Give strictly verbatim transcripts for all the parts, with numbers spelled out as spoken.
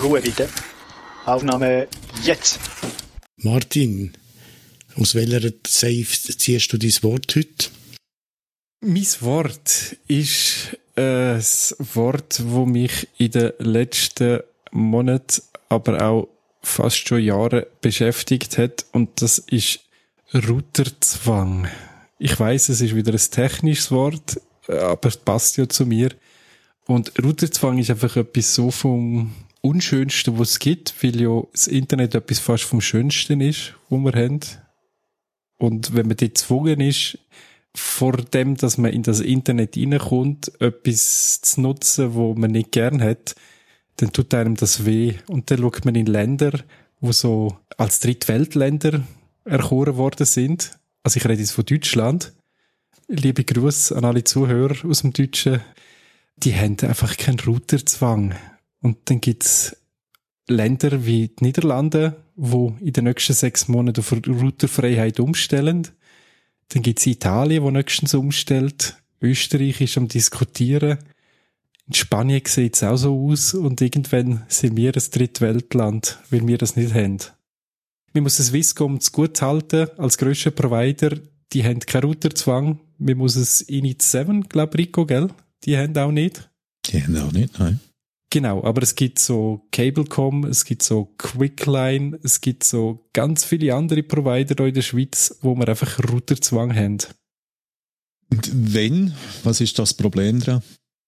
Ruhe bitte. Aufnahme jetzt. Martin, aus welcher Safe ziehst du dein Wort heute? Mein Wort ist äh, das Wort, das mich in den letzten Monaten, aber auch fast schon Jahren beschäftigt hat, und das ist Routerzwang. Ich weiss, es ist wieder ein technisches Wort, aber es passt ja zu mir. Und Routerzwang ist einfach etwas so vom Unschönsten, was es gibt, weil ja das Internet etwas fast vom Schönsten ist, was wir haben. Und wenn man dort gezwungen ist, vor dem, dass man in das Internet reinkommt, etwas zu nutzen, wo man nicht gern hat, dann tut einem das weh. Und dann schaut man in Länder, die so als Drittweltländer erkoren worden sind. Also ich rede jetzt von Deutschland. Liebe Grüße an alle Zuhörer aus dem Deutschen. Die haben einfach keinen Routerzwang. Und dann gibt's Länder wie die Niederlande, die in den nächsten sechs Monaten auf Routerfreiheit umstellen. Dann gibt's Italien, die nächstens umstellt. Österreich ist am Diskutieren. In Spanien sieht's auch so aus. Und irgendwann sind wir ein Drittweltland, weil wir das nicht haben. Man muss das Swisscom zu gut halten, als grösster Provider. Die haben keinen Routerzwang. Man muss es Init sieben, glaube ich, Rico, gell? Die haben auch nicht. Die haben auch nicht, nein. Genau, aber es gibt so Cablecom, es gibt so Quickline, es gibt so ganz viele andere Provider hier in der Schweiz, wo wir einfach Routerzwang haben. Und wenn? Was ist das Problem daran?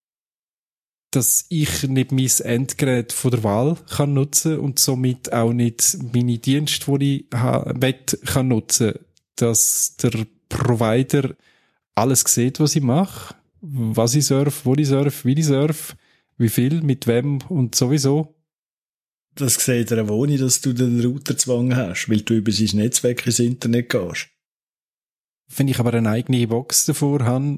Dass ich nicht mein Endgerät von der Wahl kann nutzen und somit auch nicht meine Dienste, die ich will, kann nutzen. Dass der Provider alles sieht, was ich mache, was ich surfe, wo ich surfe, wie ich surfe, wie viel, mit wem und sowieso. Das sieht er auch ohne, dass du den Routerzwang hast, weil du über sein Netzwerk ins Internet gehst. Wenn ich aber eine eigene Box davor habe,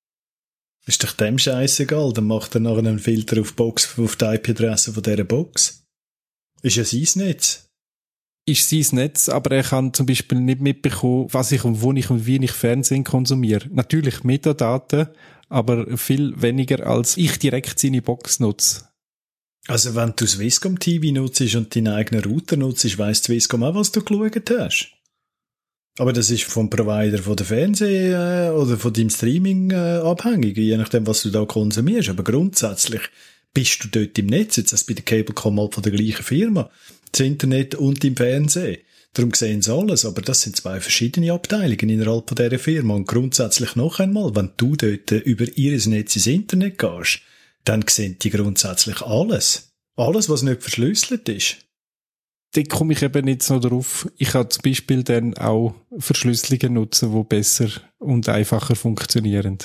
ist doch dem scheißegal, dann macht er nachher einen Filter auf, Box, auf die I P-Adresse von dieser Box. Ist ja sein Netz. Ist sein Netz, aber er kann zum Beispiel nicht mitbekommen, was ich und wo ich und wie ich Fernsehen konsumiere. Natürlich Metadaten, aber viel weniger, als ich direkt seine Box nutze. Also wenn du Swisscom T V nutzt und deinen eigenen Router nutzt, weiss Swisscom auch, was du geschaut hast. Aber das ist vom Provider von der Fernseh- äh, oder von deinem Streaming äh, abhängig, je nachdem, was du da konsumierst. Aber grundsätzlich bist du dort im Netz, jetzt ist bei der Cablecom halt von der gleichen Firma, das Internet und im Fernsehen. Darum sehen sie alles, aber das sind zwei verschiedene Abteilungen innerhalb von dieser Firma. Und grundsätzlich noch einmal, wenn du dort über ihr Netz ins Internet gehst, dann sehen die grundsätzlich alles. Alles, was nicht verschlüsselt ist. Da komme ich eben nicht so drauf. Ich kann zum Beispiel dann auch Verschlüsselungen nutzen, die besser und einfacher funktionieren.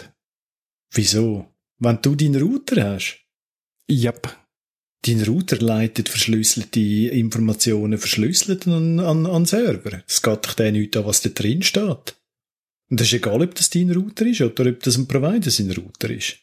Wieso? Wenn du deinen Router hast? Yep. Dein Router leitet verschlüsselte Informationen verschlüsselt an, an, an Server. Es geht doch denen nicht an, was da drin steht. Und das ist egal, ob das dein Router ist oder ob das ein Provider sein Router ist.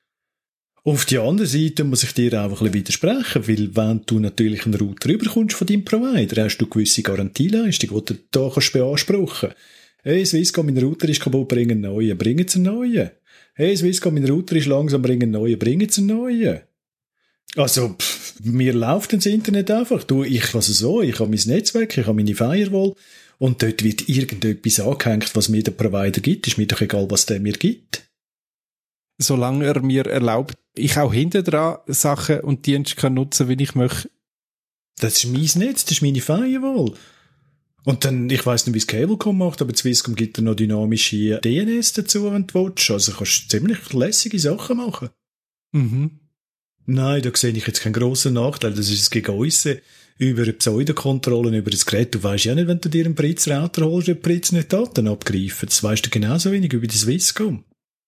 Auf die andere Seite muss ich dir auch ein bisschen widersprechen, weil wenn du natürlich einen Router überkommst von deinem Provider, hast du gewisse Garantieleistung, die du da kannst beanspruchen. Hey, Swisscom, mein Router ist kaputt, bring einen neuen, bring jetzt einen neuen. Hey, Swisscom, mein Router ist langsam, bring einen neuen, bring jetzt einen neuen. Also, pff, mir läuft das Internet einfach. Du, ich, also so, ich habe mein Netzwerk, ich habe meine Firewall und dort wird irgendetwas angehängt, was mir der Provider gibt. Ist mir doch egal, was der mir gibt. Solange er mir erlaubt, ich auch hinten dran Sachen und Dienste kann nutzen, wie ich möchte. Das ist mein Netz, das ist meine Firewall. Und dann, ich weiss nicht, wie es Cablecom macht, aber Swisscom gibt dir noch dynamische D N S dazu, wenn du willst. Also kannst du ziemlich lässige Sachen machen. Mhm. Nein, da sehe ich jetzt keinen grossen Nachteil. Das ist ein Gegäuse über Pseudokontrollen über das Gerät. Du weisst ja nicht, wenn du dir einen Pritz-Router holst, ob Pritz nicht Daten abgreifen. Das weisst du genauso wenig über die Swisscom.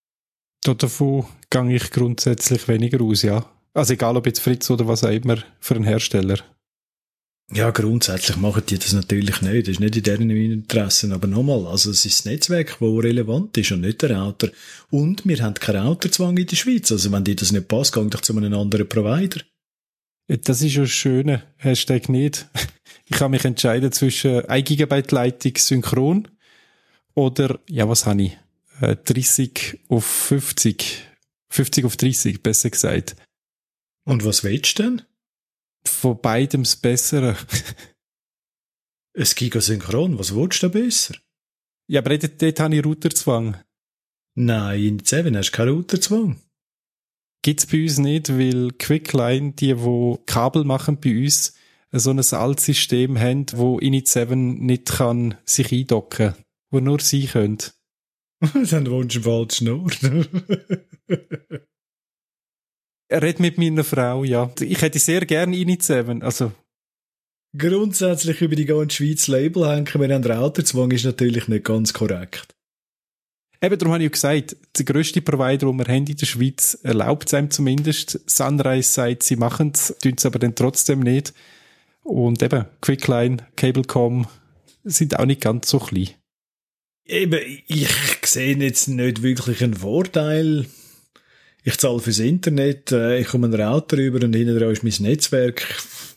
Davon gehe ich grundsätzlich weniger aus, ja. Also egal, ob jetzt Fritz oder was auch immer für einen Hersteller. Ja, grundsätzlich machen die das natürlich nicht. Das ist nicht in deren Interessen. Aber nochmal, also es ist das Netzwerk, das relevant ist und nicht der Router. Und wir haben keinen Routerzwang in der Schweiz. Also wenn dir das nicht passt, geh doch zu einem anderen Provider. Das ist ja das Schöne. Hashtag nicht. Ich kann mich entscheiden zwischen ein Gigabyte Leitung synchron oder, ja, was habe ich? dreißig auf fünfzig. fünfzig auf dreißig, besser gesagt. Und was willst du denn? Von beidem das Bessere. Ein Gigasynchron, was willst du da besser? Ja, aber dort, dort habe ich Routerzwang. Nein, in sieben hast du keinen Routerzwang. Gibt's bei uns nicht, weil Quickline, die, die Kabel machen bei uns, so ein Altsystem haben, wo Init sieben nicht kann sich eindocken, wo nur sie können. Dann wohnst du im falschen Ort. Er redet mit meiner Frau, ja. Ich hätte sehr gerne Init sieben, also. Grundsätzlich über die ganze Schweiz Label hängen, wir haben Routerzwang, ist natürlich nicht ganz korrekt. Eben, darum habe ich ja gesagt, der grösste Provider, den wir haben in der Schweiz, erlaubt es einem zumindest. Sunrise sagt, sie machen es, tun es aber dann trotzdem nicht. Und eben, Quickline, Cablecom sind auch nicht ganz so klein. Eben, ich sehe jetzt nicht wirklich einen Vorteil. Ich zahle fürs Internet, ich komme einen Router rüber und hinten dran ist mein Netzwerk.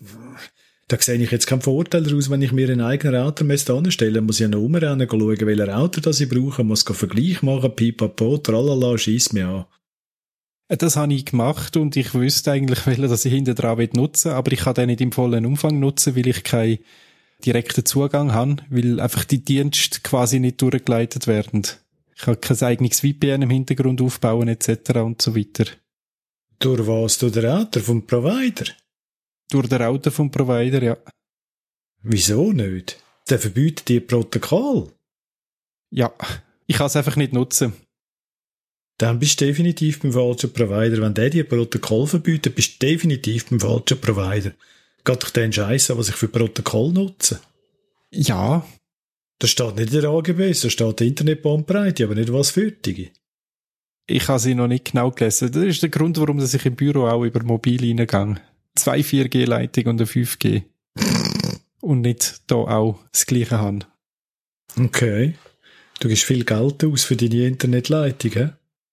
Da sehe ich jetzt keinen Vorteil daraus, wenn ich mir einen eigenen Router anstellen muss. Ich ja noch umrennen, schauen, welchen Router das ich brauche, muss einen Vergleich machen, pipapo, tralala, schiess mich an. Das habe ich gemacht und ich wüsste eigentlich, welchen dass ich hinten dran nutzen will, aber ich kann den nicht im vollen Umfang nutzen, weil ich keinen direkten Zugang habe, weil einfach die Dienste quasi nicht durchgeleitet werden. Ich kann kein eigenes V P N im Hintergrund aufbauen et cetera und so weiter. Durch was? Durch den Router vom Provider? Durch den Router vom Provider, ja. Wieso nicht? Der verbietet dir Protokoll. Ja, ich kann es einfach nicht nutzen. Dann bist du definitiv beim falschen Provider. Wenn der dir Protokoll verbietet, bist du definitiv beim falschen Provider. Geht doch den Scheiß an, was ich für Protokoll nutze. Ja. Das steht nicht in der A G B, da steht Internetbandbreite, aber nicht was für die. Ich habe sie noch nicht genau gelesen. Das ist der Grund, warum ich im Büro auch über mobil reingehe. Zwei vier G Leitung und eine fünf G. Und nicht da auch das Gleiche haben. Okay. Du gibst viel Geld aus für deine Internetleitung, hä?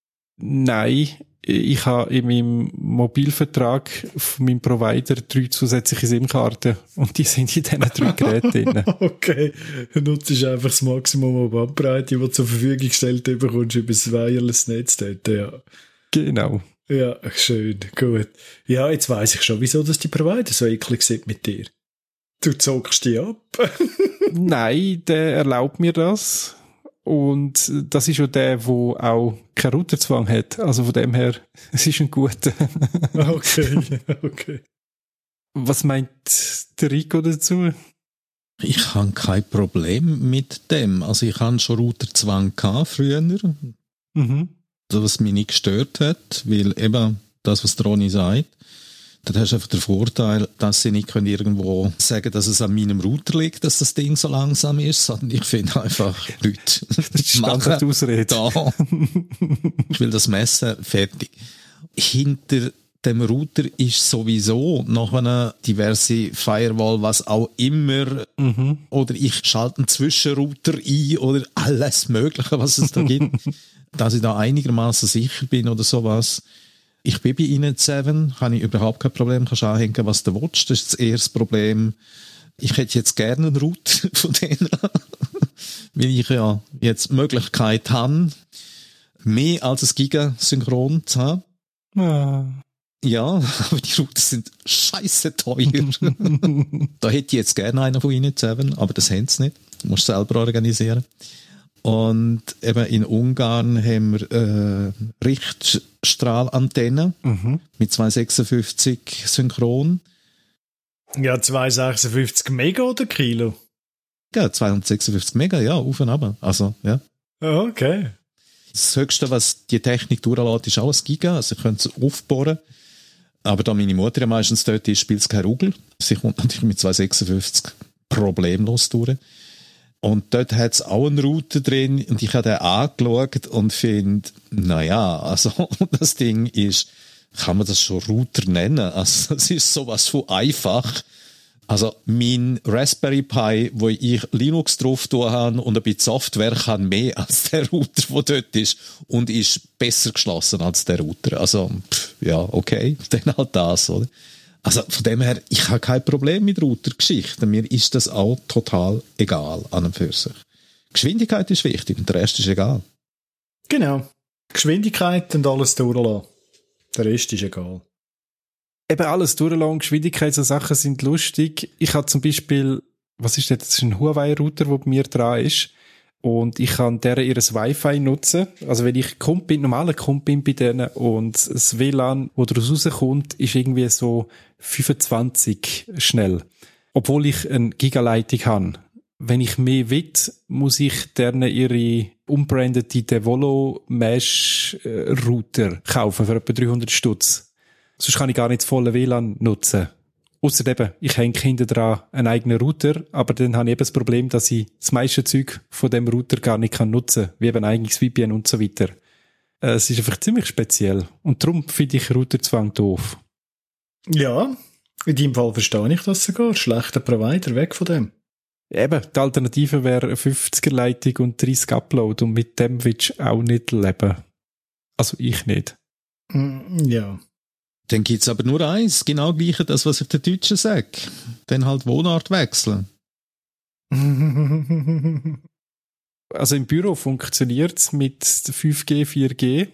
Nein. Ich habe in meinem Mobilvertrag von meinem Provider drei zusätzliche SIM-Karten und die sind in diesen drei Geräten drin. Okay, du nutzt einfach das Maximum an Bandbreite, das du zur Verfügung gestellt bekommst über das Wireless-Netz dort, ja. Genau. Ja, schön, gut. Ja, jetzt weiss ich schon, wieso dass die Provider so eklig sind mit dir. Du zockst die ab. Nein, der erlaubt mir das. Und das ist ja der, der auch keinen Routerzwang hat. Also von dem her, es ist ein guter. Okay, okay. Was meint der Rico dazu? Ich habe kein Problem mit dem. Also ich hatte schon Routerzwang gehabt früher. Mhm. Was mich nicht gestört hat, weil eben das, was der Ronny sagt, dann hast du einfach den Vorteil, dass sie nicht können irgendwo sagen, dass es an meinem Router liegt, dass das Ding so langsam ist, sondern ich finde einfach, Leute, das ist Standardausrede. Da. Ich will das messen, fertig. Hinter dem Router ist sowieso noch eine diverse Firewall, was auch immer, mhm. oder ich schalte einen Zwischenrouter ein oder alles Mögliche, was es da gibt, dass ich da einigermaßen sicher bin oder sowas. Ich bin bei Init sieben, habe ich überhaupt kein Problem, kannst anhängen, was du willst. Das ist das erste Problem. Ich hätte jetzt gerne einen Route von denen, weil ich ja jetzt die Möglichkeit habe, mehr als ein Giga synchron zu haben. Ah. Ja, aber die Routen sind scheisse teuer. Da hätte ich jetzt gerne einen von Init sieben, aber das haben sie nicht. Du musst selber organisieren. Und eben in Ungarn haben wir äh, Richtstrahlantennen mhm. mit zweihundertsechsundfünfzig synchron. Ja, zweihundertsechsundfünfzig Mega oder Kilo? Ja, zweihundertsechsundfünfzig Mega, ja, auf und ab. Also, ja. Okay. Das Höchste, was die Technik durchlässt, ist auch ein Giga. Also, ich könnte es aufbohren. Aber da meine Mutter ja meistens dort ist, spielt es keine Rugel. Sie kommt natürlich mit zweihundertsechsundfünfzig problemlos durch. Und dort hat es auch einen Router drin und ich habe den angeschaut und finde, naja, also das Ding ist, kann man das schon Router nennen? Also das ist sowas von einfach. Also mein Raspberry Pi, wo ich Linux drauf tun habe und ein bisschen Software, kann mehr als der Router, der dort ist und ist besser geschlossen als der Router. Also pff, ja, okay, dann halt das, oder? Also von dem her, ich habe kein Problem mit Router-Geschichten. Mir ist das auch total egal an und für sich. Geschwindigkeit ist wichtig und der Rest ist egal. Genau. Geschwindigkeit und alles durchlassen. Der Rest ist egal. Eben alles durchlassen, Geschwindigkeit, so Sachen sind lustig. Ich habe zum Beispiel, was ist das? Das ist ein Huawei-Router, der bei mir dran ist. Und ich kann deren ihres Wi-Fi nutzen. Also wenn ich Kunde bin, normaler Kunde bin bei denen und das W L A N, das daraus rauskommt, ist irgendwie so fünfundzwanzig schnell. Obwohl ich eine Gigaleitung habe. Wenn ich mehr will, muss ich deren ihre umbrandete Devolo Mesh Router kaufen für etwa dreihundert Stutz. Sonst kann ich gar nicht das volle W L A N nutzen. Ausser eben, ich hänge hinten dran einen eigenen Router, aber dann habe ich eben das Problem, dass ich das meiste Zeug von dem Router gar nicht kann nutzen kann, wie eben ein eigenes V P N und so weiter. Es ist einfach ziemlich speziell. Und darum finde ich Routerzwang doof. Ja, in deinem Fall verstehe ich das sogar. Schlechter Provider, weg von dem. Eben, die Alternative wäre eine fünfziger Leitung und dreißig Upload und mit dem willst du auch nicht leben. Also ich nicht. Ja. Dann gibt's aber nur eins, genau gleiche, das, was ich der Deutschen sage. Dann halt Wohnort wechseln. Also im Büro funktioniert's mit fünf G, vier G.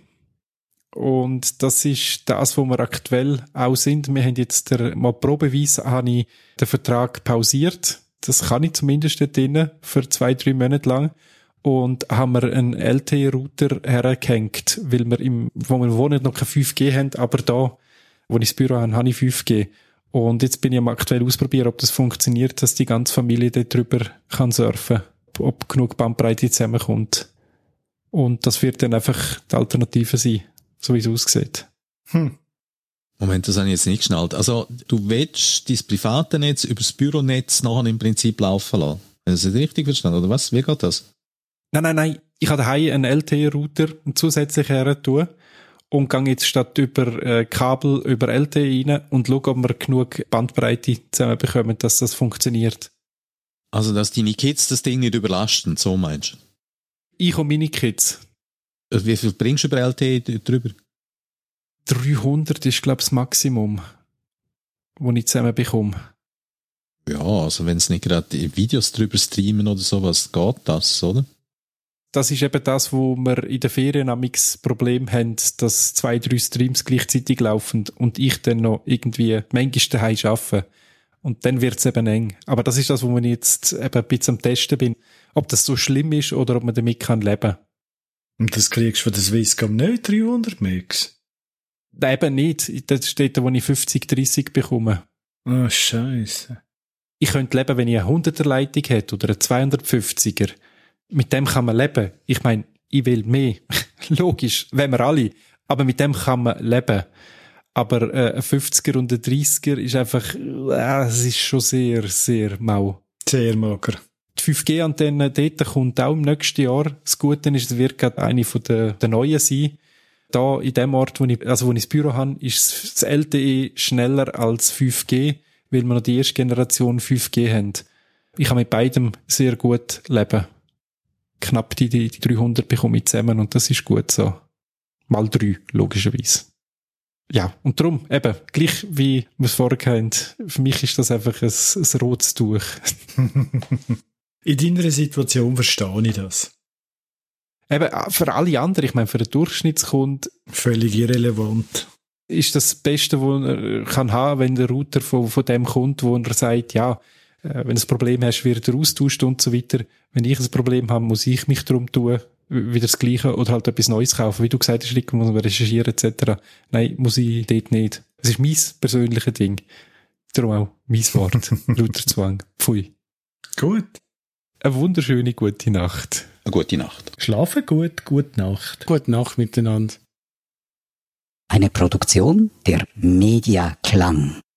Und das ist das, wo wir aktuell auch sind. Wir haben jetzt der, mal probeweise habe ich den Vertrag pausiert. Das kann ich zumindest dort drinnen für zwei, drei Monate lang. Und haben wir einen L T E-Router hergehängt, weil wir im, wo wir wohnen, noch kein fünf G haben, aber da, wo ich das Büro habe, habe ich fünf G. Und jetzt bin ich am aktuell ausprobieren, ob das funktioniert, dass die ganze Familie dort drüber kann surfen, ob genug Bandbreite zusammenkommt. Und das wird dann einfach die Alternative sein, so wie es aussieht. Hm. Moment, das habe ich jetzt nicht geschnallt. Also, du willst dein private Netz über das Büronetz nachher im Prinzip laufen lassen. Ist das richtig verstanden, oder was? Wie geht das? Nein, nein, nein. Ich habe daheim einen L T E-Router zusätzlich her tun und gehe jetzt statt über äh, Kabel über L T E rein und schaue, ob wir genug Bandbreite zusammenbekommen, dass das funktioniert. Also, dass deine Kids das Ding nicht überlasten, so meinst du? Ich und meine Kids. Wie viel bringst du über L T E drüber? dreihundert ist, glaube ich, das Maximum, das ich zusammenbekomme. Ja, also wenn es nicht gerade Videos drüber streamen oder sowas, geht das, oder? Das ist eben das, wo wir in den Ferien am das Problem haben, dass zwei, drei Streams gleichzeitig laufen und ich dann noch irgendwie manchmal daheim arbeite. Und dann wird es eben eng. Aber das ist das, wo ich jetzt eben ein bisschen am Testen bin. Ob das so schlimm ist oder ob man damit kann leben. Und das kriegst du von der Swisscom nicht, dreihundert Megs? Nein, eben nicht. Das steht da, wo ich fünfzig, dreißig bekomme. Ah, oh, Scheiße. Ich könnte leben, wenn ich eine hunderter Leitung hätte oder eine zweihundertfünfziger. Mit dem kann man leben. Ich meine, ich will mehr. Logisch, wenn wir alle. Aber mit dem kann man leben. Aber äh, ein fünfziger und ein dreißiger ist einfach, äh, es ist schon sehr, sehr mau. Sehr mager. Die fünf G Antenne dort kommt auch im nächsten Jahr. Das Gute ist, es wird gerade eine von der, der neuen sein. Da in dem Ort, wo ich, also wo ich das Büro habe, ist das L T E schneller als fünf G, weil wir noch die erste Generation fünf G haben. Ich kann mit beidem sehr gut leben. Knapp die, die, die dreihundert bekomme ich zusammen und das ist gut so. Mal drei, logischerweise. Ja, und darum, eben, gleich wie wir es vorher hatten, für mich ist das einfach ein, ein rotes Tuch. In deiner Situation verstehe ich das. Eben, für alle anderen, ich meine, für den Durchschnittskunden völlig irrelevant. Ist das Beste, was er kann haben, wenn der Router von, von dem kommt, wo er sagt, ja, wenn du ein Problem hast, wird er austauscht und so weiter. Wenn ich ein Problem habe, muss ich mich darum tun, wieder das Gleiche oder halt etwas Neues kaufen. Wie du gesagt hast, Rick, muss man recherchieren et cetera. Nein, muss ich dort nicht. Es ist mein persönliches Ding. Darum auch mein Wort. Routerzwang. Pfui. Gut. Eine wunderschöne gute Nacht. Eine gute Nacht. Schlafen gut, gute Nacht. Gute Nacht miteinander. Eine Produktion der Media Klang.